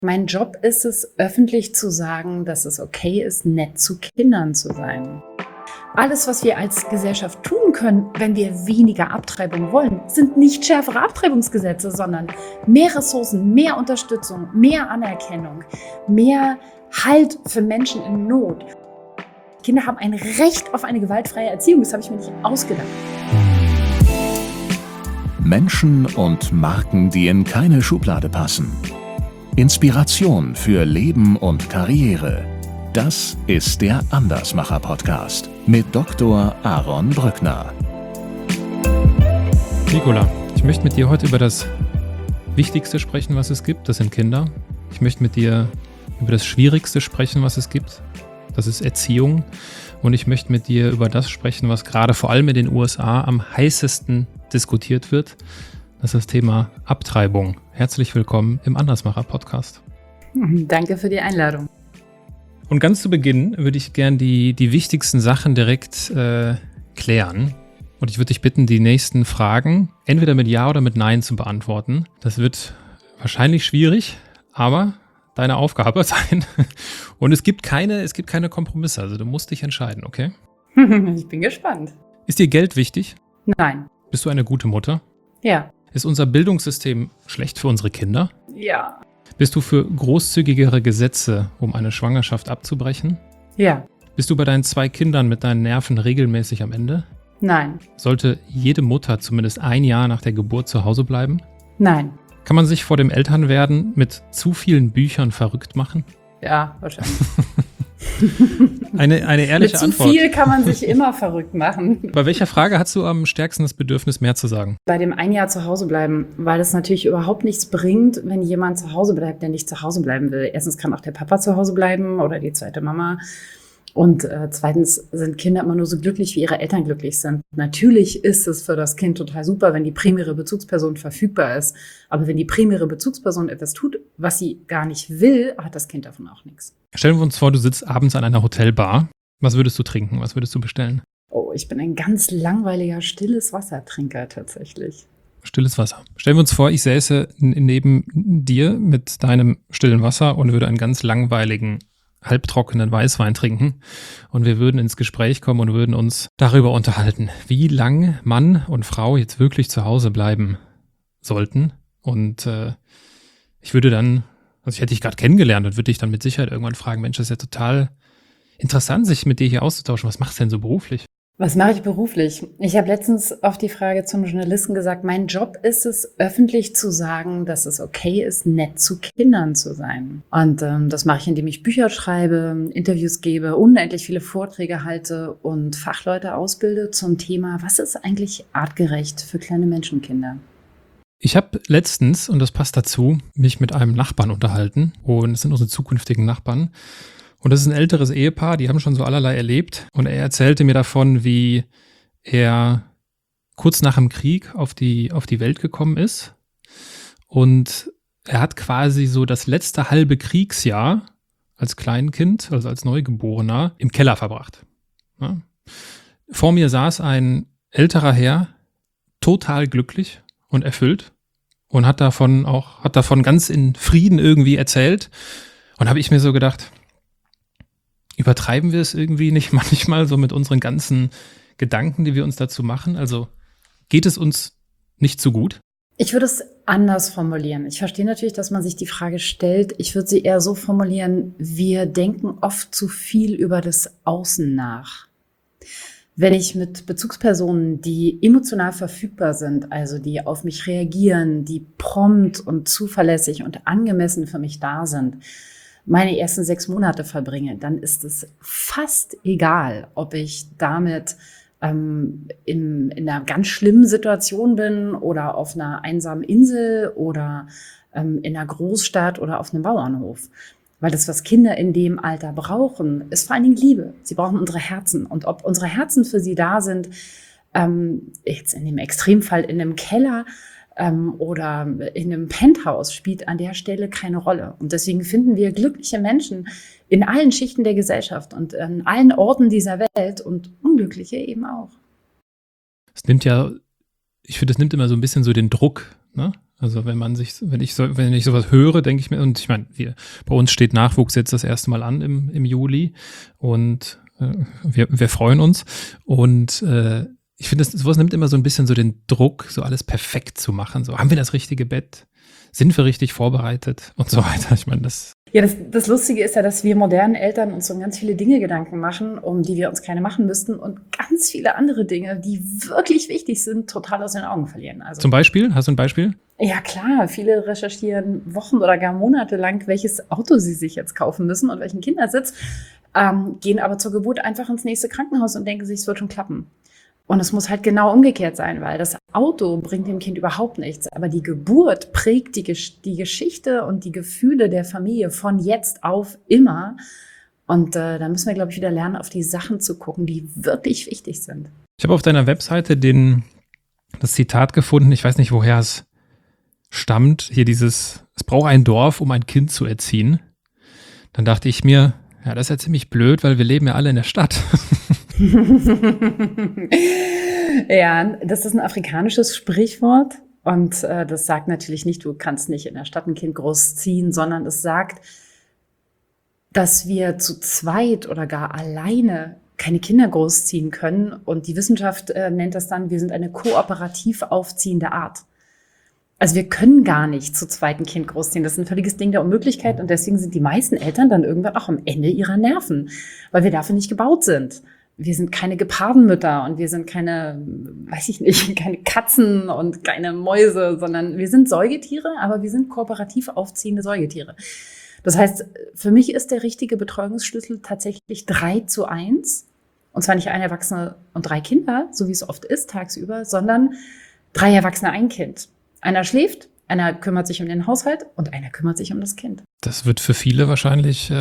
Mein Job ist es, öffentlich zu sagen, dass es okay ist, nett zu Kindern zu sein. Alles, was wir als Gesellschaft tun können, wenn wir weniger Abtreibung wollen, sind nicht schärfere Abtreibungsgesetze, sondern mehr Ressourcen, mehr Unterstützung, mehr Anerkennung, mehr Halt für Menschen in Not. Kinder haben ein Recht auf eine gewaltfreie Erziehung, das habe ich mir nicht ausgedacht. Menschen und Marken, die in keine Schublade passen. Inspiration für Leben und Karriere. Das ist der Andersmacher-Podcast mit Dr. Aaron Brückner. Nicola, ich möchte mit dir heute über das Wichtigste sprechen, was es gibt. Das sind Kinder. Ich möchte mit dir über das Schwierigste sprechen, was es gibt. Das ist Erziehung. Und ich möchte mit dir über das sprechen, was gerade vor allem in den USA am heißesten diskutiert wird. Das ist das Thema Abtreibung. Herzlich willkommen im Andersmacher-Podcast. Danke für die Einladung. Und ganz zu Beginn würde ich gern die wichtigsten Sachen direkt klären. Und ich würde dich bitten, die nächsten Fragen entweder mit Ja oder mit Nein zu beantworten. Das wird wahrscheinlich schwierig, aber deine Aufgabe sein. Und es gibt keine Kompromisse, also du musst dich entscheiden, okay? Ich bin gespannt. Ist dir Geld wichtig? Nein. Bist du eine gute Mutter? Ja. Ist unser Bildungssystem schlecht für unsere Kinder? Ja. Bist du für großzügigere Gesetze, um eine Schwangerschaft abzubrechen? Ja. Bist du bei deinen 2 Kindern mit deinen Nerven regelmäßig am Ende? Nein. Sollte jede Mutter zumindest ein Jahr nach der Geburt zu Hause bleiben? Nein. Kann man sich vor dem Elternwerden mit zu vielen Büchern verrückt machen? Ja, wahrscheinlich. Eine ehrliche Mit Antwort. zu viel kann man sich immer verrückt machen. Bei welcher Frage hast du am stärksten das Bedürfnis, mehr zu sagen? Bei dem ein Jahr zu Hause bleiben, weil es natürlich überhaupt nichts bringt, wenn jemand zu Hause bleibt, der nicht zu Hause bleiben will. Erstens kann auch der Papa zu Hause bleiben oder die zweite Mama. Und zweitens sind Kinder immer nur so glücklich, wie ihre Eltern glücklich sind. Natürlich ist es für das Kind total super, wenn die primäre Bezugsperson verfügbar ist. Aber wenn die primäre Bezugsperson etwas tut, was sie gar nicht will, hat das Kind davon auch nichts. Stellen wir uns vor, du sitzt abends an einer Hotelbar. Was würdest du trinken? Was würdest du bestellen? Oh, ich bin ein ganz langweiliger, stilles Wassertrinker tatsächlich. Stilles Wasser. Stellen wir uns vor, ich säße neben dir mit deinem stillen Wasser und würde einen ganz langweiligen, halbtrockenen Weißwein trinken und wir würden ins Gespräch kommen und würden uns darüber unterhalten, wie lang Mann und Frau jetzt wirklich zu Hause bleiben sollten. Und ich würde dann, also ich hätte dich gerade kennengelernt und würde dich dann mit Sicherheit irgendwann fragen, Mensch, das ist ja total interessant, sich mit dir hier auszutauschen. Was machst du denn so beruflich? Was mache ich beruflich? Ich habe letztens auf die Frage zum Journalisten gesagt, mein Job ist es, öffentlich zu sagen, dass es okay ist, nett zu Kindern zu sein. Und das mache ich, indem ich Bücher schreibe, Interviews gebe, unendlich viele Vorträge halte und Fachleute ausbilde zum Thema, was ist eigentlich artgerecht für kleine Menschenkinder? Ich habe letztens, und das passt dazu, mich mit einem Nachbarn unterhalten und es sind unsere zukünftigen Nachbarn. Und das ist ein älteres Ehepaar, die haben schon so allerlei erlebt. Und er erzählte mir davon, wie er kurz nach dem Krieg auf die Welt gekommen ist. Und er hat quasi so das letzte halbe Kriegsjahr als Kleinkind, also als Neugeborener, im Keller verbracht. Ja. Vor mir saß ein älterer Herr, total glücklich und erfüllt und hat davon ganz in Frieden irgendwie erzählt. Und habe ich mir so gedacht, übertreiben wir es irgendwie nicht manchmal so mit unseren ganzen Gedanken, die wir uns dazu machen? Also geht es uns nicht so gut? Ich würde es anders formulieren. Ich verstehe natürlich, dass man sich die Frage stellt. Ich würde sie eher so formulieren, wir denken oft zu viel über das Außen nach. Wenn ich mit Bezugspersonen, die emotional verfügbar sind, also die auf mich reagieren, die prompt und zuverlässig und angemessen für mich da sind, meine ersten 6 Monate verbringe, dann ist es fast egal, ob ich damit in einer ganz schlimmen Situation bin oder auf einer einsamen Insel oder in einer Großstadt oder auf einem Bauernhof. Weil das, was Kinder in dem Alter brauchen, ist vor allen Dingen Liebe. Sie brauchen unsere Herzen. Und ob unsere Herzen für sie da sind, jetzt in dem Extremfall in einem Keller, oder in einem Penthouse, spielt an der Stelle keine Rolle. Und deswegen finden wir glückliche Menschen in allen Schichten der Gesellschaft und an allen Orten dieser Welt und unglückliche eben auch. Es nimmt ja, ich finde, es nimmt immer so ein bisschen so den Druck, ne? Also wenn ich sowas höre, denke ich mir, und ich meine, bei uns steht Nachwuchs jetzt das erste Mal an im Juli und wir freuen uns. Und ich finde, sowas nimmt immer so ein bisschen so den Druck, so alles perfekt zu machen. So, haben wir das richtige Bett? Sind wir richtig vorbereitet? Und so weiter. Ich meine, Ja, das Lustige ist ja, dass wir modernen Eltern uns um ganz viele Dinge Gedanken machen, um die wir uns keine machen müssten und ganz viele andere Dinge, die wirklich wichtig sind, total aus den Augen verlieren. Also, zum Beispiel? Hast du ein Beispiel? ja klar, viele recherchieren Wochen oder gar Monate lang, welches Auto sie sich jetzt kaufen müssen und welchen Kindersitz, gehen aber zur Geburt einfach ins nächste Krankenhaus und denken sich, es wird schon klappen. Und es muss halt genau umgekehrt sein, weil das Auto bringt dem Kind überhaupt nichts. Aber die Geburt prägt die Geschichte und die Gefühle der Familie von jetzt auf immer. Und da müssen wir, glaube ich, wieder lernen, auf die Sachen zu gucken, die wirklich wichtig sind. Ich habe auf deiner Webseite das Zitat gefunden, ich weiß nicht, woher es stammt, hier es braucht ein Dorf, um ein Kind zu erziehen. Dann dachte ich mir, ja, das ist ja ziemlich blöd, weil wir leben ja alle in der Stadt. Ja, das ist ein afrikanisches Sprichwort und das sagt natürlich nicht, du kannst nicht in der Stadt ein Kind großziehen, sondern es sagt, dass wir zu zweit oder gar alleine keine Kinder großziehen können und die Wissenschaft nennt das dann, wir sind eine kooperativ aufziehende Art. Also wir können gar nicht zu zweit ein Kind großziehen. Das ist ein völliges Ding der Unmöglichkeit und deswegen sind die meisten Eltern dann irgendwann auch am Ende ihrer Nerven, weil wir dafür nicht gebaut sind. Wir sind keine Gepardenmütter und wir sind keine, weiß ich nicht, keine Katzen und keine Mäuse, sondern wir sind Säugetiere, aber wir sind kooperativ aufziehende Säugetiere. Das heißt, für mich ist der richtige Betreuungsschlüssel tatsächlich 3:1. Und zwar nicht ein Erwachsener und 3 Kinder, so wie es oft ist tagsüber, sondern 3 Erwachsene, ein Kind. Einer schläft, einer kümmert sich um den Haushalt und einer kümmert sich um das Kind. Das wird für viele wahrscheinlich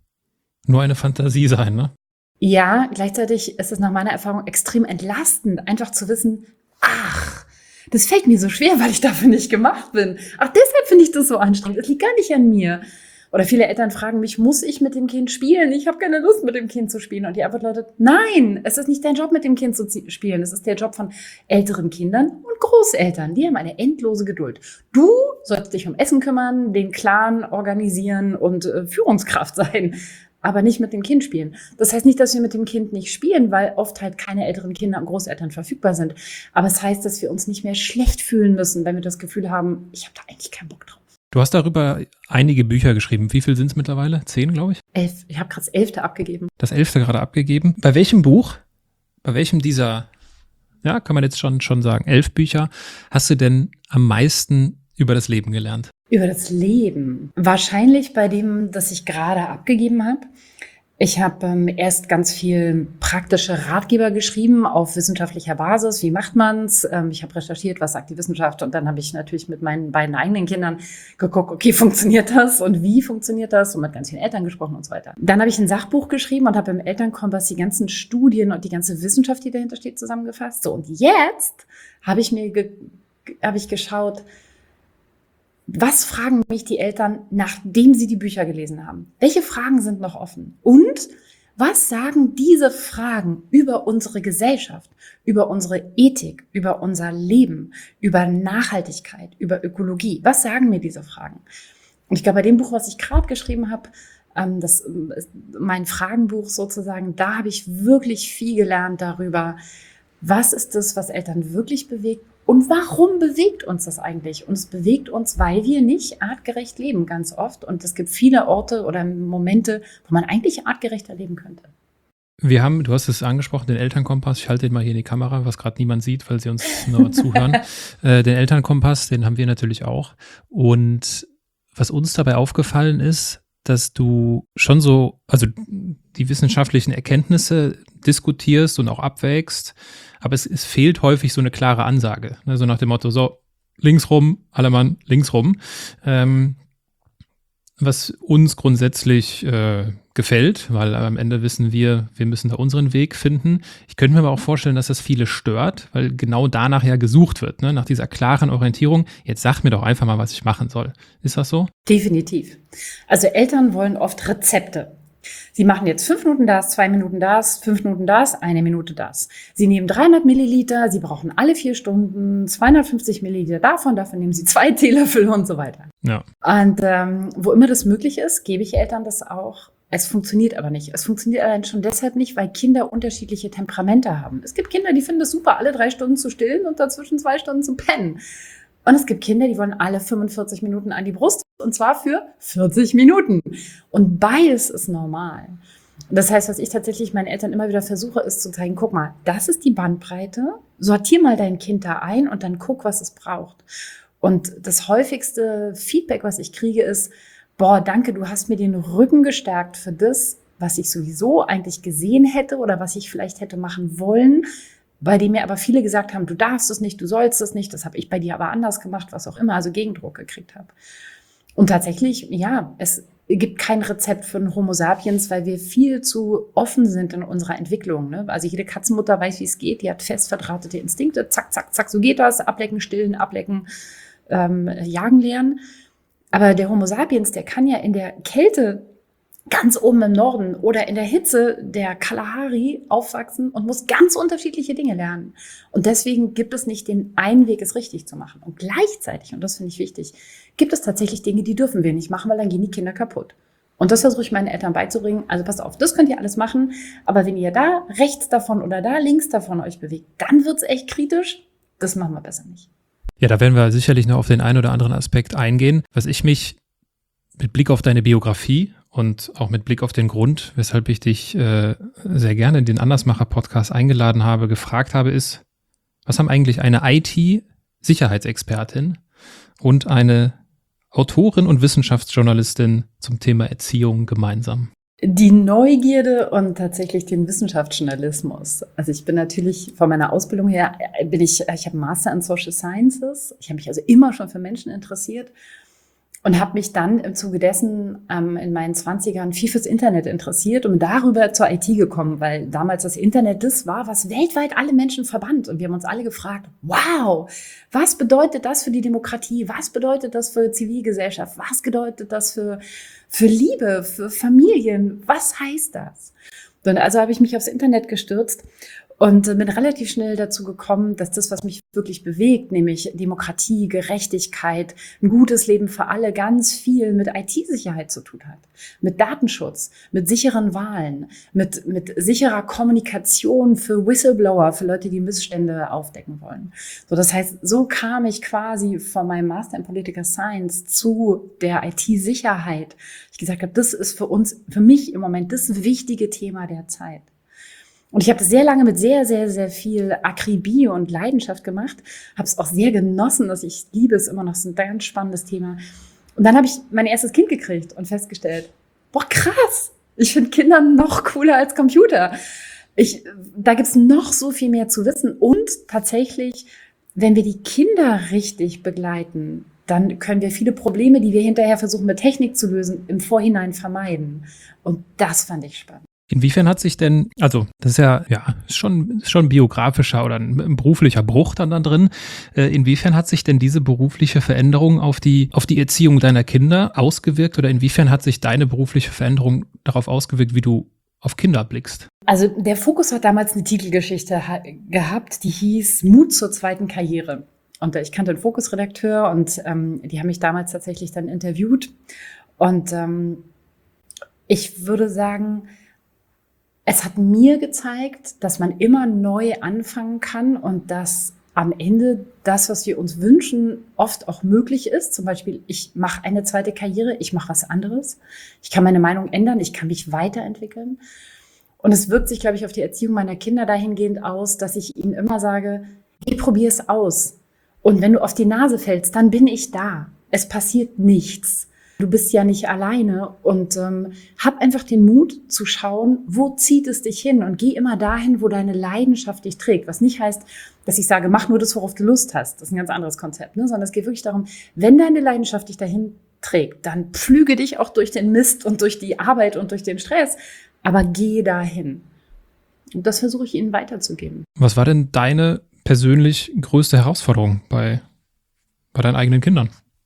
nur eine Fantasie sein, ne? Ja, gleichzeitig ist es nach meiner Erfahrung extrem entlastend, einfach zu wissen, ach, das fällt mir so schwer, weil ich dafür nicht gemacht bin. Ach, deshalb finde ich das so anstrengend. Es liegt gar nicht an mir. Oder viele Eltern fragen mich, muss ich mit dem Kind spielen? Ich habe keine Lust, mit dem Kind zu spielen. Und die Antwort lautet, nein, es ist nicht dein Job, mit dem Kind zu spielen. Es ist der Job von älteren Kindern und Großeltern. Die haben eine endlose Geduld. Du sollst dich um Essen kümmern, den Clan organisieren und Führungskraft sein, aber nicht mit dem Kind spielen. Das heißt nicht, dass wir mit dem Kind nicht spielen, weil oft halt keine älteren Kinder und Großeltern verfügbar sind. Aber es heißt, dass wir uns nicht mehr schlecht fühlen müssen, wenn wir das Gefühl haben, ich habe da eigentlich keinen Bock drauf. Du hast darüber einige Bücher geschrieben. Wie viel sind es mittlerweile? 10, glaube ich? 11. Ich habe gerade das 11. abgegeben. Das 11. gerade abgegeben. Bei welchem Buch, bei welchem dieser, ja, kann man jetzt schon sagen, 11 Bücher, hast du denn am meisten über das Leben gelernt? Über das Leben. Wahrscheinlich bei dem, das ich gerade abgegeben habe. Ich habe erst ganz viel praktische Ratgeber geschrieben auf wissenschaftlicher Basis. Wie macht man's? Ich habe recherchiert, was sagt die Wissenschaft? Und dann habe ich natürlich mit meinen beiden eigenen Kindern geguckt, okay, funktioniert das? Und wie funktioniert das? Und mit ganz vielen Eltern gesprochen und so weiter. Dann habe ich ein Sachbuch geschrieben und habe im Elternkompass die ganzen Studien und die ganze Wissenschaft, die dahinter steht, zusammengefasst. So, und jetzt habe ich geschaut, was fragen mich die Eltern, nachdem sie die Bücher gelesen haben? Welche Fragen sind noch offen? Und was sagen diese Fragen über unsere Gesellschaft, über unsere Ethik, über unser Leben, über Nachhaltigkeit, über Ökologie? Was sagen mir diese Fragen? Und ich glaube, bei dem Buch, was ich gerade geschrieben habe, das ist mein Fragenbuch sozusagen, da habe ich wirklich viel gelernt darüber, was ist das, was Eltern wirklich bewegt? Und warum bewegt uns das eigentlich? Und es bewegt uns, weil wir nicht artgerecht leben, ganz oft. Und es gibt viele Orte oder Momente, wo man eigentlich artgerechter leben könnte. Du hast es angesprochen, den Elternkompass. Ich halte den mal hier in die Kamera, was gerade niemand sieht, weil sie uns nur zuhören. Den Elternkompass, den haben wir natürlich auch. Und was uns dabei aufgefallen ist, dass du schon so, also die wissenschaftlichen Erkenntnisse diskutierst und auch abwägst, aber es fehlt häufig so eine klare Ansage. Ne? So nach dem Motto, so, links rum, alle Mann, links rum. Was uns grundsätzlich gefällt, weil am Ende wissen wir müssen da unseren Weg finden. Ich könnte mir aber auch vorstellen, dass das viele stört, weil genau danach ja gesucht wird, ne? Nach dieser klaren Orientierung. Jetzt sag mir doch einfach mal, was ich machen soll. Ist das so? Definitiv. Also Eltern wollen oft Rezepte. Sie machen jetzt 5 Minuten das, 2 Minuten das, 5 Minuten das, 1 Minute das. Sie nehmen 300 Milliliter, Sie brauchen alle 4 Stunden 250 Milliliter davon nehmen Sie 2 Teelöffel und so weiter. Ja. Und wo immer das möglich ist, gebe ich Eltern das auch. Es funktioniert aber nicht. Es funktioniert allein schon deshalb nicht, weil Kinder unterschiedliche Temperamente haben. Es gibt Kinder, die finden es super, alle 3 Stunden zu stillen und dazwischen 2 Stunden zu pennen. Und es gibt Kinder, die wollen alle 45 Minuten an die Brust, und zwar für 40 Minuten. Und beides ist normal. Und das heißt, was ich tatsächlich meinen Eltern immer wieder versuche, ist zu zeigen, guck mal, das ist die Bandbreite, sortier mal dein Kind da ein und dann guck, was es braucht. Und das häufigste Feedback, was ich kriege, ist, boah, danke, du hast mir den Rücken gestärkt für das, was ich sowieso eigentlich gesehen hätte oder was ich vielleicht hätte machen wollen, bei dem mir aber viele gesagt haben, du darfst es nicht, du sollst es nicht, das habe ich bei dir aber anders gemacht, was auch immer, also Gegendruck gekriegt habe. Und tatsächlich, ja, es gibt kein Rezept für einen Homo sapiens, weil wir viel zu offen sind in unserer Entwicklung. Ne? Also jede Katzenmutter weiß, wie es geht, die hat fest verdrahtete Instinkte, zack, zack, zack, so geht das, ablecken, stillen, ablecken, jagen lernen. Aber der Homo sapiens, der kann ja in der Kälte ganz oben im Norden oder in der Hitze der Kalahari aufwachsen und muss ganz unterschiedliche Dinge lernen. Und deswegen gibt es nicht den einen Weg, es richtig zu machen. Und gleichzeitig, und das finde ich wichtig, gibt es tatsächlich Dinge, die dürfen wir nicht machen, weil dann gehen die Kinder kaputt. Und das versuche ich meinen Eltern beizubringen. Also passt auf, das könnt ihr alles machen. Aber wenn ihr da rechts davon oder da links davon euch bewegt, dann wird es echt kritisch. Das machen wir besser nicht. Ja, da werden wir sicherlich noch auf den einen oder anderen Aspekt eingehen. Was ich mich mit Blick auf deine Biografie und auch mit Blick auf den Grund, weshalb ich dich sehr gerne in den Andersmacher-Podcast eingeladen habe, gefragt habe, ist, was haben eigentlich eine IT-Sicherheitsexpertin und eine Autorin und Wissenschaftsjournalistin zum Thema Erziehung gemeinsam? Die Neugierde und tatsächlich den Wissenschaftsjournalismus. Also ich bin natürlich von meiner Ausbildung her, ich habe einen Master in Social Sciences. Ich habe mich also immer schon für Menschen interessiert und habe mich dann im Zuge dessen in meinen 20ern viel fürs Internet interessiert und bin darüber zur IT gekommen, weil damals das Internet das war, was weltweit alle Menschen verband. Und wir haben uns alle gefragt, wow, was bedeutet das für die Demokratie? Was bedeutet das für Zivilgesellschaft? Was bedeutet das für Liebe, für Familien? Was heißt das? Und also habe ich mich aufs Internet gestürzt und bin relativ schnell dazu gekommen, dass das, was mich wirklich bewegt, nämlich Demokratie, Gerechtigkeit, ein gutes Leben für alle, ganz viel mit IT-Sicherheit zu tun hat. Mit Datenschutz, mit sicheren Wahlen, mit sicherer Kommunikation für Whistleblower, für Leute, die Missstände aufdecken wollen. So, das heißt, so kam ich quasi von meinem Master in Political Science zu der IT-Sicherheit. Ich gesagt habe, das ist für mich im Moment das wichtige Thema der Zeit. Und ich habe das sehr lange mit sehr, sehr, sehr viel Akribie und Leidenschaft gemacht. Habe es auch sehr genossen, dass ich liebe es immer noch. Das ist ein ganz spannendes Thema. Und dann habe ich mein erstes Kind gekriegt und festgestellt, boah, krass, ich finde Kinder noch cooler als Computer. Da gibt's noch so viel mehr zu wissen. Und tatsächlich, wenn wir die Kinder richtig begleiten, dann können wir viele Probleme, die wir hinterher versuchen mit Technik zu lösen, im Vorhinein vermeiden. Und das fand ich spannend. Inwiefern hat sich denn, also das ist ja schon ein biografischer oder ein beruflicher Bruch dann da drin, inwiefern hat sich denn diese berufliche Veränderung auf die Erziehung deiner Kinder ausgewirkt oder inwiefern hat sich deine berufliche Veränderung darauf ausgewirkt, wie du auf Kinder blickst? Also der Fokus hat damals eine Titelgeschichte gehabt, die hieß Mut zur zweiten Karriere. Und ich kannte einen Fokus-Redakteur und die haben mich damals tatsächlich dann interviewt. Und ich würde sagen, es hat mir gezeigt, dass man immer neu anfangen kann und dass am Ende das, was wir uns wünschen, oft auch möglich ist. Zum Beispiel, ich mache eine zweite Karriere, ich mache was anderes. Ich kann meine Meinung ändern, ich kann mich weiterentwickeln. Und es wirkt sich, glaube ich, auf die Erziehung meiner Kinder dahingehend aus, dass ich ihnen immer sage, geh, probier es aus. Und wenn du auf die Nase fällst, dann bin ich da. Es passiert nichts. Du bist ja nicht alleine und hab einfach den Mut zu schauen, wo zieht es dich hin und geh immer dahin, wo deine Leidenschaft dich trägt. Was nicht heißt, dass ich sage, mach nur das, worauf du Lust hast. Das ist ein ganz anderes Konzept, ne? Sondern es geht wirklich darum, wenn deine Leidenschaft dich dahin trägt, dann pflüge dich auch durch den Mist und durch die Arbeit und durch den Stress, aber geh dahin. Und das versuche ich ihnen weiterzugeben. Was war denn deine persönlich größte Herausforderung bei deinen eigenen Kindern?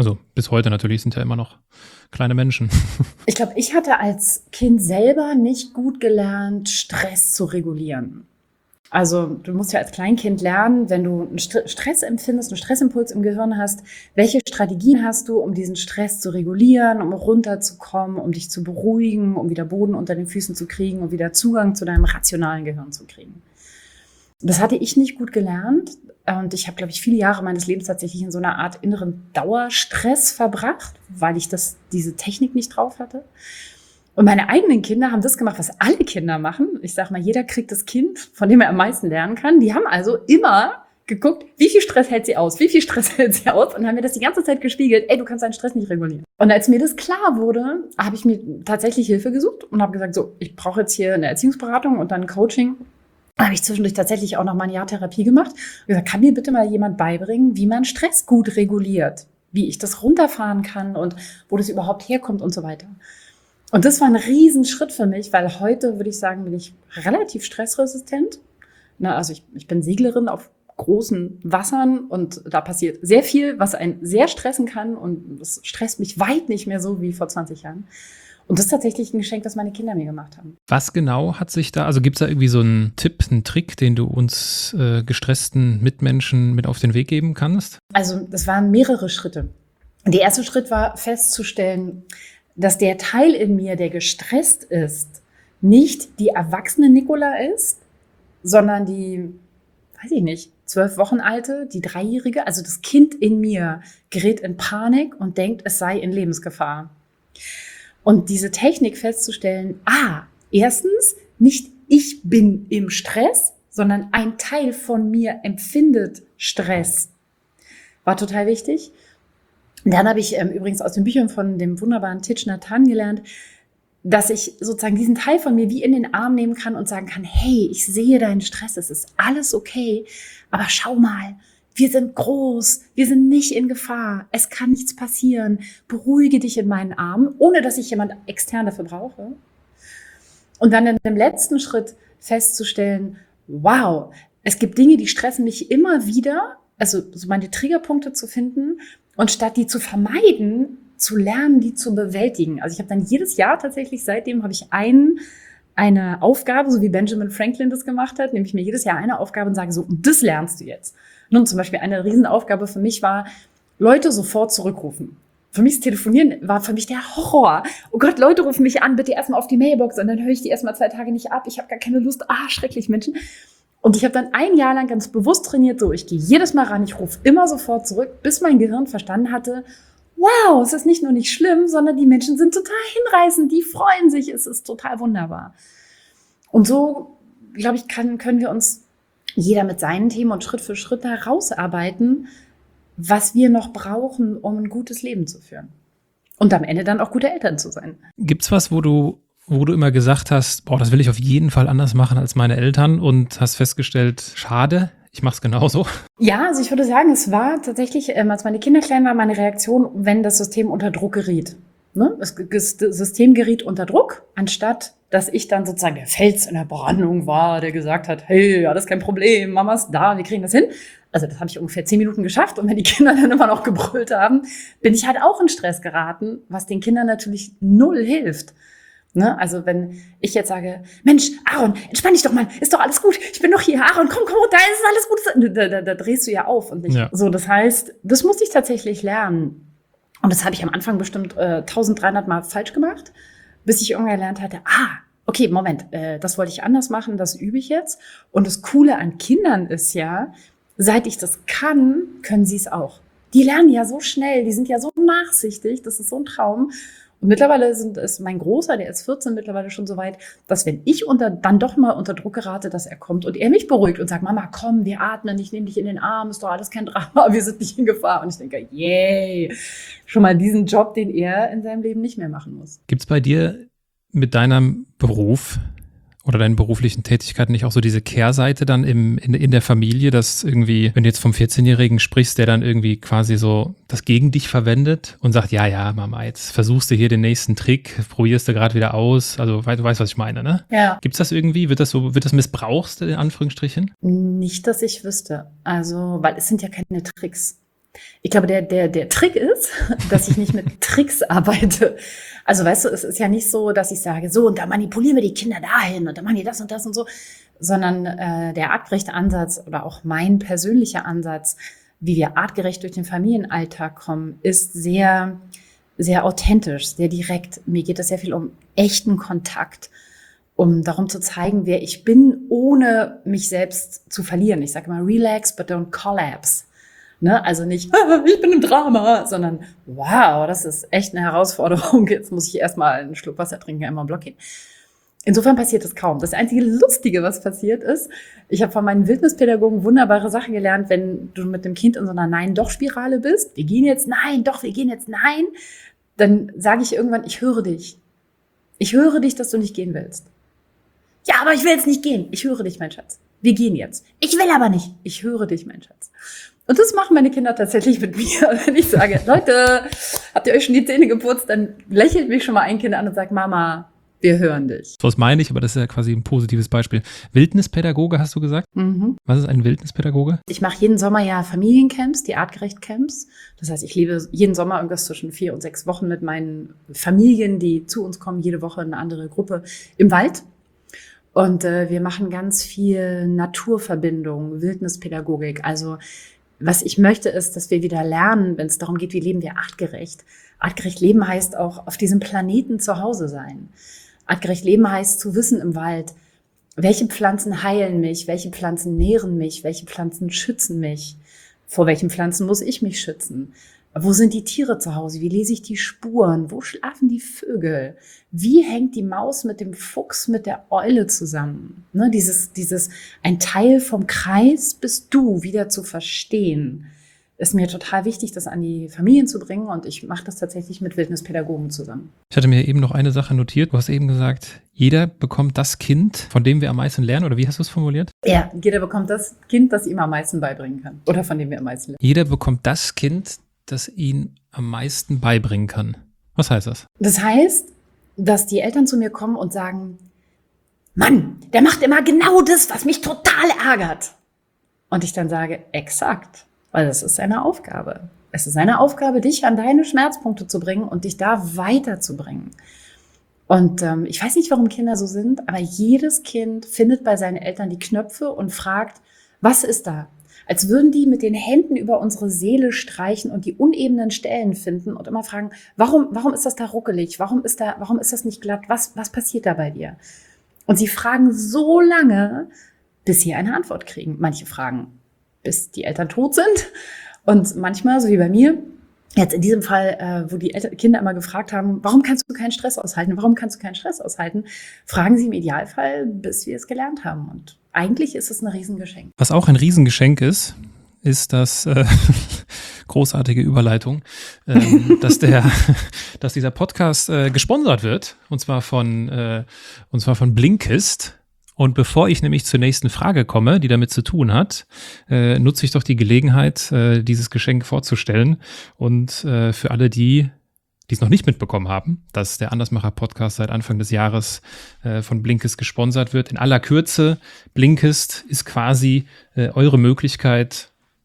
Also bis heute natürlich, sind ja immer noch kleine Menschen. Ich glaube, ich hatte als Kind selber nicht gut gelernt, Stress zu regulieren. Also du musst ja als Kleinkind lernen, wenn du einen Stress empfindest, einen Stressimpuls im Gehirn hast, welche Strategien hast du, um diesen Stress zu regulieren, um runterzukommen, um dich zu beruhigen, um wieder Boden unter den Füßen zu kriegen und wieder Zugang zu deinem rationalen Gehirn zu kriegen. Das hatte ich nicht gut gelernt und ich habe, glaube ich, viele Jahre meines Lebens tatsächlich in so einer Art inneren Dauerstress verbracht, weil ich diese Technik nicht drauf hatte. Und meine eigenen Kinder haben das gemacht, was alle Kinder machen. Ich sage mal, jeder kriegt das Kind, von dem er am meisten lernen kann. Die haben also immer geguckt, wie viel Stress hält sie aus, wie viel Stress hält sie aus und haben mir das die ganze Zeit gespiegelt, ey, du kannst deinen Stress nicht regulieren. Und als mir das klar wurde, habe ich mir tatsächlich Hilfe gesucht und habe gesagt, so, ich brauche jetzt hier eine Erziehungsberatung und dann ein Coaching. Da habe ich zwischendurch tatsächlich auch noch mal ein Jahr Therapie gemacht. Und gesagt, kann mir bitte mal jemand beibringen, wie man Stress gut reguliert, wie ich das runterfahren kann und wo das überhaupt herkommt und so weiter. Und das war ein Riesenschritt für mich, weil heute, würde ich sagen, bin ich relativ stressresistent. Also ich bin Seglerin auf großen Wassern und da passiert sehr viel, was einen sehr stressen kann und das stresst mich weit nicht mehr so wie vor 20 Jahren. Und das ist tatsächlich ein Geschenk, das meine Kinder mir gemacht haben. Was genau hat sich da, also gibt es da irgendwie so einen Tipp, einen Trick, den du uns gestressten Mitmenschen mit auf den Weg geben kannst? Also das waren mehrere Schritte. Der erste Schritt war festzustellen, dass der Teil in mir, der gestresst ist, nicht die erwachsene Nicola ist, sondern die, weiß ich nicht, 12 Wochen alte, die 3-Jährige, also das Kind in mir gerät in Panik und denkt, es sei in Lebensgefahr. Und diese Technik festzustellen, erstens, nicht ich bin im Stress, sondern ein Teil von mir empfindet Stress, war total wichtig. Dann habe ich übrigens aus den Büchern von dem wunderbaren Thich Nhat Hanh gelernt, dass ich sozusagen diesen Teil von mir wie in den Arm nehmen kann und sagen kann, hey, ich sehe deinen Stress, es ist alles okay, aber schau mal, wir sind groß, wir sind nicht in Gefahr, es kann nichts passieren, beruhige dich in meinen Armen, ohne dass ich jemand extern dafür brauche. Und dann in dem letzten Schritt festzustellen, wow, es gibt Dinge, die stressen mich immer wieder, also so meine Triggerpunkte zu finden und statt die zu vermeiden, zu lernen, die zu bewältigen. Also ich habe dann jedes Jahr tatsächlich, seitdem habe ich eine Aufgabe, so wie Benjamin Franklin das gemacht hat, nehme ich mir jedes Jahr eine Aufgabe und sage so, und das lernst du jetzt. Nun zum Beispiel eine Riesenaufgabe für mich war, Leute sofort zurückrufen. Für mich das Telefonieren war für mich der Horror. Oh Gott, Leute rufen mich an, bitte erstmal auf die Mailbox und dann höre ich die erstmal 2 Tage nicht ab. Ich habe gar keine Lust. Schrecklich, Menschen. Und ich habe dann 1 Jahr lang ganz bewusst trainiert, so ich gehe jedes Mal ran, ich rufe immer sofort zurück, bis mein Gehirn verstanden hatte, wow, es ist nicht nur nicht schlimm, sondern die Menschen sind total hinreißend, die freuen sich, es ist total wunderbar. Und so, glaube ich, können wir uns jeder mit seinen Themen und Schritt für Schritt da rausarbeiten, was wir noch brauchen, um ein gutes Leben zu führen. Und am Ende dann auch gute Eltern zu sein. Gibt's was, wo du immer gesagt hast, boah, das will ich auf jeden Fall anders machen als meine Eltern und hast festgestellt, schade, ich mache es genauso? Ja, also ich würde sagen, es war tatsächlich, als meine Kinder klein waren, meine Reaktion, wenn das System unter Druck geriet. Ne? Das System geriet unter Druck, anstatt dass ich dann sozusagen der Fels in der Brandung war, der gesagt hat, hey, alles kein Problem, Mama ist da, wir kriegen das hin. Also das habe ich ungefähr 10 Minuten geschafft und wenn die Kinder dann immer noch gebrüllt haben, bin ich halt auch in Stress geraten, was den Kindern natürlich null hilft. Ne? Also wenn ich jetzt sage, Mensch, Aaron, entspann dich doch mal, ist doch alles gut, ich bin doch hier, Aaron, komm runter, es ist alles gut. Da drehst du ja auf und nicht so. Das heißt, das musste ich tatsächlich lernen. Und das habe ich am Anfang bestimmt 1300 Mal falsch gemacht, bis ich irgendwann gelernt hatte, okay, Moment, das wollte ich anders machen, das übe ich jetzt. Und das Coole an Kindern ist ja, seit ich das kann, können sie es auch. Die lernen ja so schnell, die sind ja so nachsichtig, das ist so ein Traum. Und mittlerweile ist mein Großer, der ist 14, mittlerweile schon so weit, dass wenn ich dann doch mal unter Druck gerate, dass er kommt und er mich beruhigt und sagt, Mama, komm, wir atmen, ich nehme dich in den Arm, ist doch alles kein Drama, wir sind nicht in Gefahr. Und ich denke, yay, schon mal diesen Job, den er in seinem Leben nicht mehr machen muss. Gibt's bei dir mit deinem Beruf oder deinen beruflichen Tätigkeiten nicht auch so diese Kehrseite dann in der Familie, dass irgendwie, wenn du jetzt vom 14-Jährigen sprichst, der dann irgendwie quasi so das gegen dich verwendet und sagt, ja, Mama, jetzt versuchst du hier den nächsten Trick, probierst du gerade wieder aus, also du weißt, was ich meine, ne? Ja. Gibt's das irgendwie? Wird das missbraucht, in Anführungsstrichen? Nicht, dass ich wüsste. Also, weil es sind ja keine Tricks. Ich glaube, der Trick ist, dass ich nicht mit Tricks arbeite. Also weißt du, es ist ja nicht so, dass ich sage, so und da manipulieren wir die Kinder dahin und dann machen die das und so, sondern der artgerechte Ansatz oder auch mein persönlicher Ansatz, wie wir artgerecht durch den Familienalltag kommen, ist sehr, sehr authentisch, sehr direkt. Mir geht es sehr viel um echten Kontakt, um darum zu zeigen, wer ich bin, ohne mich selbst zu verlieren. Ich sage immer, relax, but don't collapse. Ne? Also nicht, ich bin im Drama, sondern wow, das ist echt eine Herausforderung. Jetzt muss ich erstmal einen Schluck Wasser trinken, einmal im Block gehen. Insofern passiert das kaum. Das einzige Lustige, was passiert ist, ich habe von meinen Wildnispädagogen wunderbare Sachen gelernt, wenn du mit dem Kind in so einer Nein-Doch-Spirale bist. Wir gehen jetzt nein, doch, wir gehen jetzt nein. Dann sage ich irgendwann, ich höre dich. Ich höre dich, dass du nicht gehen willst. Ja, aber ich will jetzt nicht gehen. Ich höre dich, mein Schatz. Wir gehen jetzt. Ich will aber nicht. Ich höre dich, mein Schatz. Und das machen meine Kinder tatsächlich mit mir. Wenn ich sage, Leute, habt ihr euch schon die Zähne geputzt? Dann lächelt mich schon mal ein Kind an und sagt, Mama, wir hören dich. So was meine ich, aber das ist ja quasi ein positives Beispiel. Wildnispädagoge hast du gesagt? Mhm. Was ist ein Wildnispädagoge? Ich mache jeden Sommer ja Familiencamps, die Artgerecht-Camps. Das heißt, ich lebe jeden Sommer irgendwas zwischen 4 und 6 Wochen mit meinen Familien, die zu uns kommen, jede Woche eine andere Gruppe im Wald. Und wir machen ganz viel Naturverbindung, Wildnispädagogik. Also was ich möchte, ist, dass wir wieder lernen, wenn es darum geht, wie leben wir artgerecht. Artgerecht leben heißt auch auf diesem Planeten zu Hause sein. Artgerecht leben heißt zu wissen im Wald, welche Pflanzen heilen mich, welche Pflanzen nähren mich, welche Pflanzen schützen mich, vor welchen Pflanzen muss ich mich schützen. Wo sind die Tiere zu Hause? Wie lese ich die Spuren? Wo schlafen die Vögel? Wie hängt die Maus mit dem Fuchs, mit der Eule zusammen? Ne, dieses ein Teil vom Kreis bist du wieder zu verstehen, ist mir total wichtig, das an die Familien zu bringen. Und ich mache das tatsächlich mit Wildnispädagogen zusammen. Ich hatte mir eben noch eine Sache notiert. Du hast eben gesagt, jeder bekommt das Kind, von dem wir am meisten lernen. Oder wie hast du es formuliert? Ja, jeder bekommt das Kind, das ihm am meisten beibringen kann. Oder von dem wir am meisten lernen. Jeder bekommt das Kind, das ihn am meisten beibringen kann. Was heißt das? Das heißt, dass die Eltern zu mir kommen und sagen, Mann, der macht immer genau das, was mich total ärgert. Und ich dann sage, exakt, weil das ist seine Aufgabe. Es ist seine Aufgabe, dich an deine Schmerzpunkte zu bringen und dich da weiterzubringen. Und ich weiß nicht, warum Kinder so sind, aber jedes Kind findet bei seinen Eltern die Knöpfe und fragt, was ist da? Als würden die mit den Händen über unsere Seele streichen und die unebenen Stellen finden und immer fragen, warum ist das da ruckelig? Warum ist das nicht glatt? Was passiert da bei dir? Und sie fragen so lange, bis sie eine Antwort kriegen. Manche fragen, bis die Eltern tot sind. Und manchmal, so wie bei mir, jetzt in diesem Fall, wo die Kinder immer gefragt haben, warum kannst du keinen Stress aushalten? Warum kannst du keinen Stress aushalten? Fragen sie im Idealfall, bis wir es gelernt haben. Und eigentlich ist es ein Riesengeschenk. Was auch ein Riesengeschenk ist das großartige Überleitung, dass dieser Podcast gesponsert wird, und zwar von Blinkist. Und bevor ich nämlich zur nächsten Frage komme, die damit zu tun hat, nutze ich doch die Gelegenheit, dieses Geschenk vorzustellen. Und für alle, die es noch nicht mitbekommen haben, dass der Andersmacher-Podcast seit Anfang des Jahres von Blinkist gesponsert wird. In aller Kürze, Blinkist ist quasi eure Möglichkeit,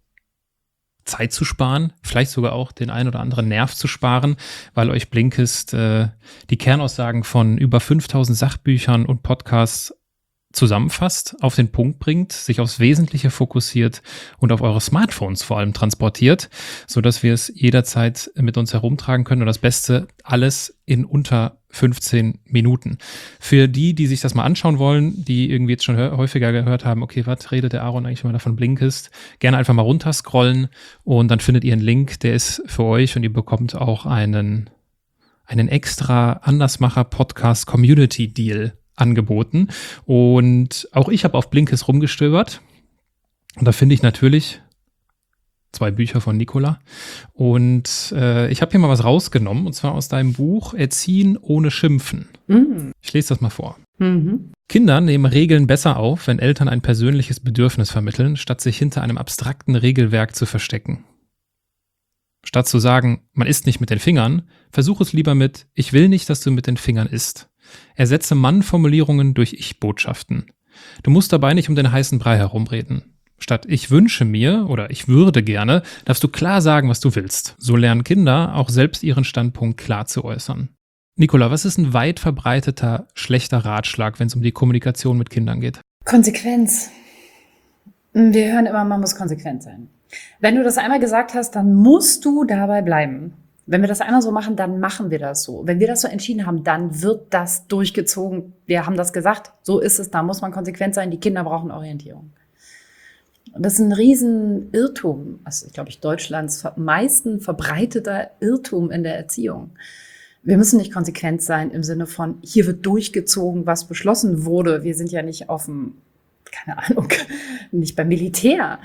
Zeit zu sparen, vielleicht sogar auch den ein oder anderen Nerv zu sparen, weil euch Blinkist die Kernaussagen von über 5000 Sachbüchern und Podcasts zusammenfasst, auf den Punkt bringt, sich aufs Wesentliche fokussiert und auf eure Smartphones vor allem transportiert, sodass wir es jederzeit mit uns herumtragen können und das Beste, alles in unter 15 Minuten. Für die sich das mal anschauen wollen, die irgendwie jetzt schon häufiger gehört haben, okay, was redet der Aaron eigentlich immer davon Blinkist, gerne einfach mal runterscrollen und dann findet ihr einen Link, der ist für euch und ihr bekommt auch einen extra Andersmacher-Podcast-Community-Deal angeboten. Und auch ich habe auf Blinkist rumgestöbert. Und da finde ich natürlich 2 Bücher von Nicola. Und ich habe hier mal was rausgenommen, und zwar aus deinem Buch Erziehen ohne Schimpfen. Ich lese das mal vor. Kinder nehmen Regeln besser auf, wenn Eltern ein persönliches Bedürfnis vermitteln, statt sich hinter einem abstrakten Regelwerk zu verstecken. Statt zu sagen, man isst nicht mit den Fingern, versuch es lieber mit, ich will nicht, dass du mit den Fingern isst. Ersetze Mann-Formulierungen durch Ich-Botschaften. Du musst dabei nicht um den heißen Brei herumreden. Statt ich wünsche mir oder ich würde gerne, darfst du klar sagen, was du willst. So lernen Kinder auch selbst ihren Standpunkt klar zu äußern. Nicola, was ist ein weit verbreiteter schlechter Ratschlag, wenn es um die Kommunikation mit Kindern geht? Konsequenz. Wir hören immer, man muss konsequent sein. Wenn du das einmal gesagt hast, dann musst du dabei bleiben. Wenn wir das einmal so machen, dann machen wir das so. Wenn wir das so entschieden haben, dann wird das durchgezogen. Wir haben das gesagt, so ist es, da muss man konsequent sein. Die Kinder brauchen Orientierung. Und das ist ein riesen Irrtum. Also, glaube ich, Deutschlands am meisten verbreiteter Irrtum in der Erziehung. Wir müssen nicht konsequent sein im Sinne von, hier wird durchgezogen, was beschlossen wurde. Wir sind ja nicht auf dem, keine Ahnung, nicht beim Militär,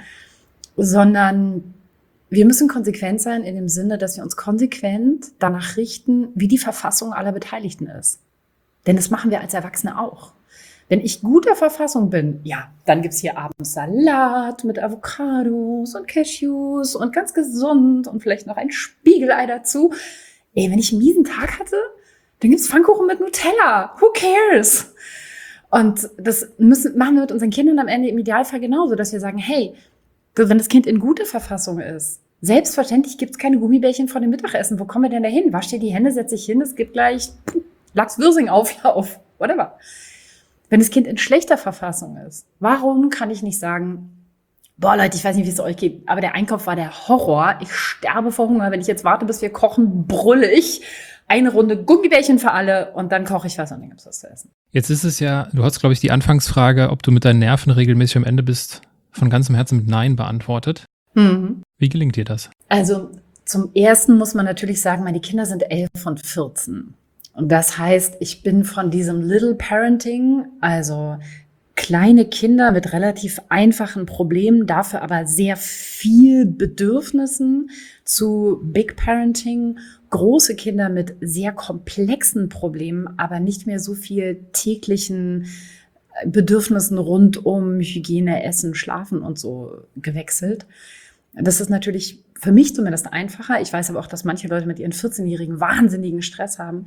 sondern wir müssen konsequent sein in dem Sinne, dass wir uns konsequent danach richten, wie die Verfassung aller Beteiligten ist. Denn das machen wir als Erwachsene auch. Wenn ich guter Verfassung bin, ja, dann gibt's hier abends Salat mit Avocados und Cashews und ganz gesund und vielleicht noch ein Spiegelei dazu. Wenn ich einen miesen Tag hatte, dann gibt's Pfannkuchen mit Nutella. Who cares? Und das machen wir mit unseren Kindern am Ende im Idealfall genauso, dass wir sagen, hey, wenn das Kind in guter Verfassung ist, selbstverständlich gibt's keine Gummibärchen vor dem Mittagessen. Wo kommen wir denn da hin? Wasch dir die Hände, setz dich hin, es gibt gleich Lachs-Würsing-Auflauf, whatever. Wenn das Kind in schlechter Verfassung ist, warum kann ich nicht sagen, boah Leute, ich weiß nicht, wie es euch geht, aber der Einkauf war der Horror. Ich sterbe vor Hunger. Wenn ich jetzt warte, bis wir kochen, brülle ich. Eine Runde Gummibärchen für alle und dann koche ich was und dann gibt's was zu essen. Jetzt ist es ja, du hast, glaube ich, die Anfangsfrage, ob du mit deinen Nerven regelmäßig am Ende bist, von ganzem Herzen mit Nein beantwortet. Mhm. Wie gelingt dir das? Also zum Ersten muss man natürlich sagen, meine Kinder sind 11 und 14. Und das heißt, ich bin von diesem Little Parenting, also kleine Kinder mit relativ einfachen Problemen, dafür aber sehr viel Bedürfnissen, zu Big Parenting, große Kinder mit sehr komplexen Problemen, aber nicht mehr so viel täglichen Bedürfnissen rund um Hygiene, Essen, Schlafen und so gewechselt. Das ist natürlich für mich zumindest einfacher. Ich weiß aber auch, dass manche Leute mit ihren 14-Jährigen wahnsinnigen Stress haben.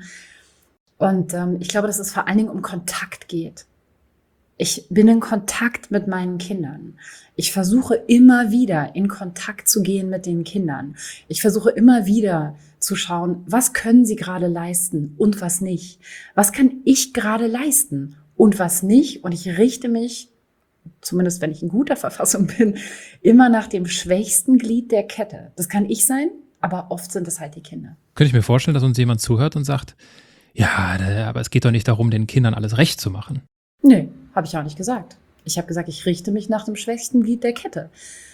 Und ich glaube, dass es vor allen Dingen um Kontakt geht. Ich bin in Kontakt mit meinen Kindern. Ich versuche immer wieder in Kontakt zu gehen mit den Kindern. Ich versuche immer wieder zu schauen, was können sie gerade leisten und was nicht. Was kann ich gerade leisten und was nicht? Und ich richte mich, zumindest wenn ich in guter Verfassung bin, immer nach dem schwächsten Glied der Kette. Das kann ich sein, aber oft sind es halt die Kinder. Könnte ich mir vorstellen, dass uns jemand zuhört und sagt, ja, aber es geht doch nicht darum, den Kindern alles recht zu machen. Nee, habe ich auch nicht gesagt. Ich habe gesagt, ich richte mich nach dem schwächsten Glied der Kette.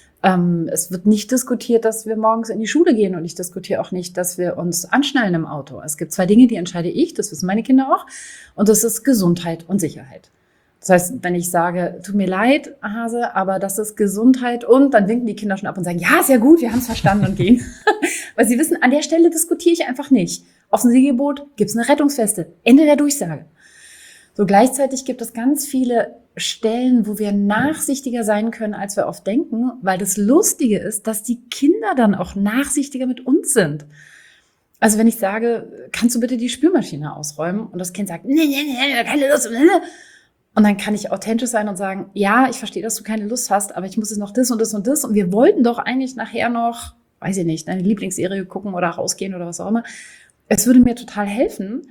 Es wird nicht diskutiert, dass wir morgens in die Schule gehen und ich diskutiere auch nicht, dass wir uns anschnallen im Auto. Es gibt 2 Dinge, die entscheide ich, das wissen meine Kinder auch, und das ist Gesundheit und Sicherheit. Das heißt, wenn ich sage, tut mir leid, Hase, aber das ist Gesundheit und, dann winken die Kinder schon ab und sagen, ja, sehr gut, wir haben es verstanden und gehen. Weil sie wissen, an der Stelle diskutiere ich einfach nicht. Auf dem Segelboot gibt's eine Rettungsweste. Ende der Durchsage. So gleichzeitig gibt es ganz viele Stellen, wo wir nachsichtiger sein können, als wir oft denken, weil das Lustige ist, dass die Kinder dann auch nachsichtiger mit uns sind. Also wenn ich sage, kannst du bitte die Spülmaschine ausräumen? Und das Kind sagt, nee, keine Lust. Und dann kann ich authentisch sein und sagen, ja, ich verstehe, dass du keine Lust hast, aber ich muss jetzt noch das und das und das. Und wir wollten doch eigentlich nachher noch, weiß ich nicht, deine Lieblingsserie gucken oder rausgehen oder was auch immer. Es würde mir total helfen.